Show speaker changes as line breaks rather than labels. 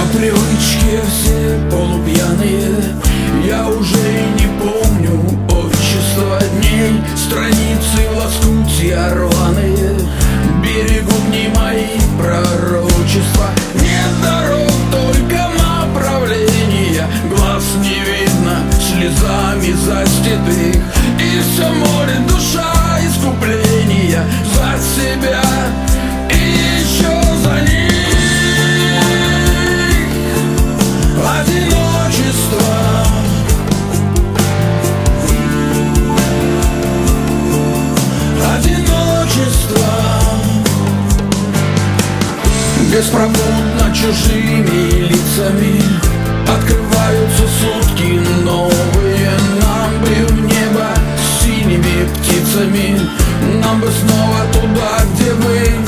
привычке все полупьяные, я уже и не помню отчества дней. Страницы в лоскутья рваные берегут не мои пророчества. Нет дорог, только направления, глаз не видно, слезами заститых. И все море душа искупления за себя и еще за них. Одиночество, одиночество, беспробудно чужими лицами открываются сутки новые. Нам бы в небо с синими птицами, нам бы снова туда, где вы.